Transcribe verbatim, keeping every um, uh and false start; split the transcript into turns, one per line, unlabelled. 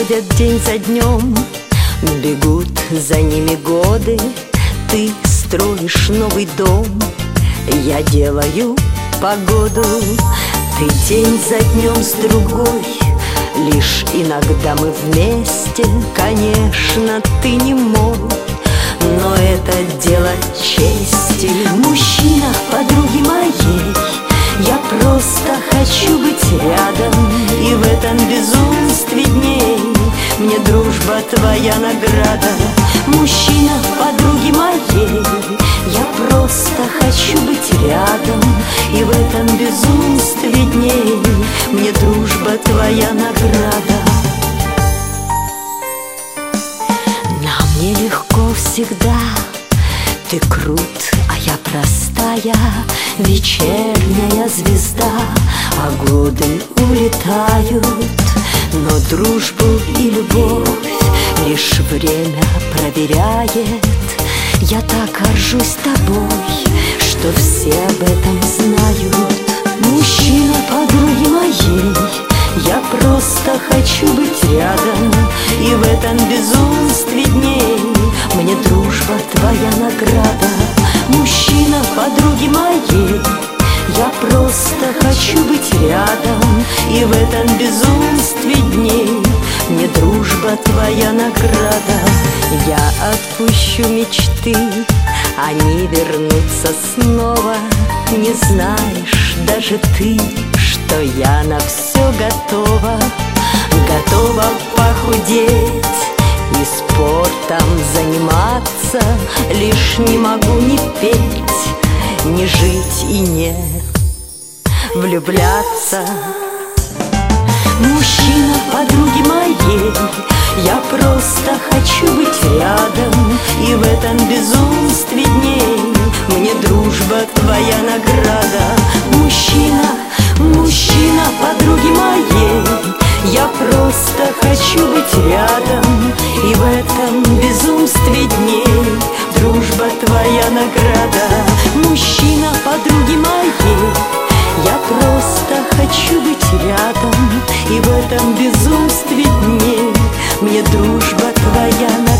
проходят день за днем, бегут за ними годы. Ты строишь новый дом, я делаю погоду. Ты день за днем с другой, лишь иногда мы вместе. Конечно, ты не мой, но это дело чести. Мужчина подруги моей, я просто хочу быть рядом. И в этом безумстве дней мне дружба твоя награда. Мужчина подруги моей, я просто хочу быть рядом. И в этом безумстве дней мне дружба твоя награда. Нам нелегко всегда, ты крут, а я простая вечерняя звезда. А годы улетают, но дружбу и любовь лишь время проверяет. Я так горжусь тобой, что все об этом знают. Мужчина подруги моей, я просто хочу быть рядом. И в этом безумстве дней мне дружба твоя награда. Мужчина подруги моей, я просто хочу быть рядом. И в этом безумстве дней мне дружба твоя награда. Я отпущу мечты, они вернутся снова. Не знаешь даже ты, что я на все готова. Готова похудеть и спортом заниматься, лишь не могу ни петь, не жить и не влюбляться. Мужчина подруги моей, я просто хочу быть рядом. И в этом безумстве дней мне дружба твоя награда. Мужчина, мужчина подруги моей, я просто хочу быть рядом. И в этом безумстве дней дружба твоя награда. Мужчина подруги моей, я просто хочу быть рядом. И в этом безумстве дней мне дружба твоя награда.